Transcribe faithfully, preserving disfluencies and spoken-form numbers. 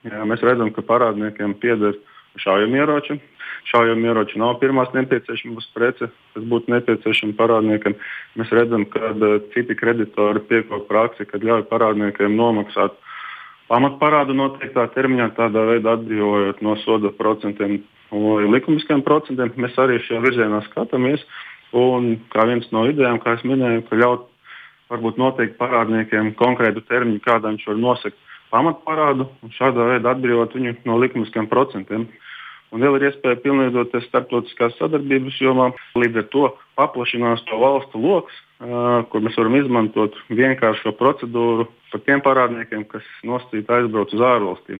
Jā, mēs redzam, ka parādniekiem pieder šaujamieroči. Šaujamieroči nav pirmās nepieciešamības prece, kas būtu nepieciešama parādniekam. Mēs redzam, ka citi kreditori piekop praksi, kad ļauj parādniekiem nomaksāt pamatparādu noteiktā termiņā, tādā veidā atbrīvojot no soda procentiem un likumiskiem procentiem. Mēs arī šajā virzienā skatāmies. Un kā viens no idejām, kā es minēju, ka ļaut varbūt noteikt parādniekiem konkrētu termiņu, kādā viņš var nosegt pamatparādu un šādā veidā atbrīvot viņu no likumiskiem procentiem. Un vēl ir iespēja pilnveidoties starptautiskās sadarbības jomā. Līdz ar to paplašinās to valstu lokus, kur mēs varam izmantot vienkāršo procedūru par tiem parādniekiem, kas nosacīti aizbrauc uz ārvalstīm.